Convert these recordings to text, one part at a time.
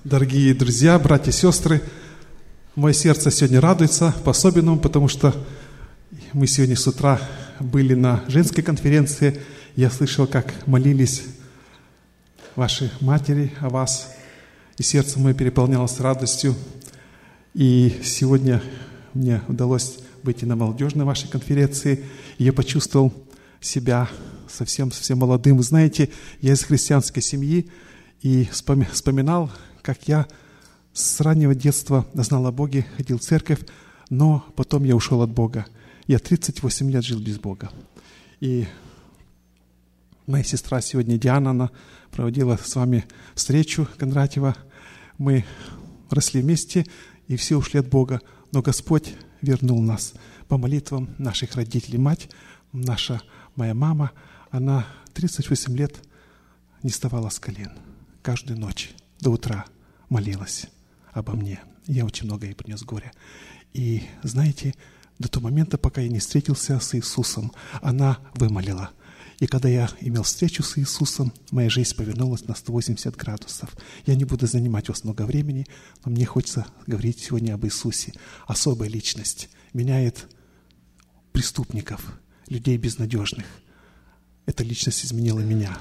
Дорогие друзья, братья и сестры, мое сердце сегодня радуется по-особенному, потому что мы сегодня с утра были на женской конференции. Я слышал, как молились ваши матери о вас, и сердце мое переполнялось радостью. И сегодня мне удалось выйти на молодежной вашей конференции, и я почувствовал себя совсем молодым. Вы знаете, я из христианской семьи, и вспоминал, как я с раннего детства знал о Боге, ходил в церковь, но потом я ушел от Бога. Я 38 лет жил без Бога. И моя сестра сегодня, Диана, она проводила с вами встречу Кондратьева. Мы росли вместе, и все ушли от Бога. Но Господь вернул нас по молитвам наших родителей. Мать, моя мама, она 38 лет не вставала с колен. Каждую ночь до утра молилась обо мне. Я очень много ей принес горя. И знаете, до того момента, пока я не встретился с Иисусом, она вымолила. И когда я имел встречу с Иисусом, моя жизнь повернулась на 180 градусов. Я не буду занимать вас много времени, но мне хочется говорить сегодня об Иисусе. Особая личность меняет преступников, людей безнадежных. Эта личность изменила меня.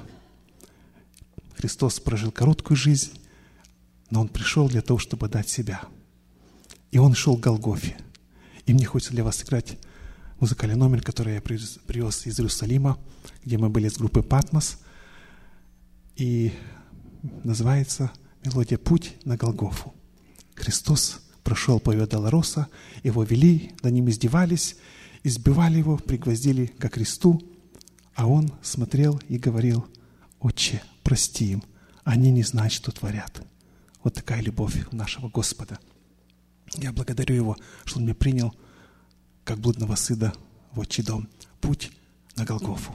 Христос прожил короткую жизнь, но Он пришел для того, чтобы дать себя. И Он шел к Голгофе. И мне хочется для вас сыграть музыкальный номер, который я привез из Иерусалима, где мы были с группой «Патмос». И называется мелодия «Путь на Голгофу». Христос прошел по Виа-Долороса, Его вели, над Ним издевались, избивали Его, пригвоздили ко кресту, а Он смотрел и говорил: «Отче, прости им, они не знают, что творят». Вот такая любовь нашего Господа. Я благодарю Его, что Он меня принял как блудного сына в отчий дом. Путь на Голгофу.